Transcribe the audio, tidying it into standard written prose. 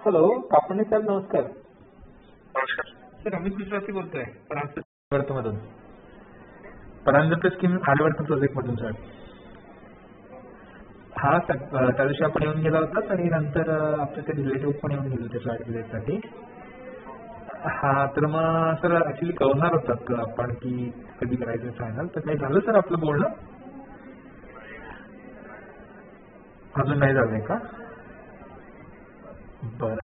Hello, कापणे साहेब नमस्कार. नमस्कार सर अमित विश्वासी बोलतोय मधून. परांजपे स्कीम आर्यवर्त प्रोजेक्ट मधून सर. हा सर, त्या दिवशी आपण येऊन गेला होता आणि नंतर आपले ते रिलेटिव्ह पण येऊन गेले होते फ्लॅट विजिटसाठी. हा तर मग सर ऍक्च्युली कळणार होतात आपण की कधी करायचं फायनल, तर काही झालं सर आपलं बोलणं? अजून नाही झालंय का? बरं.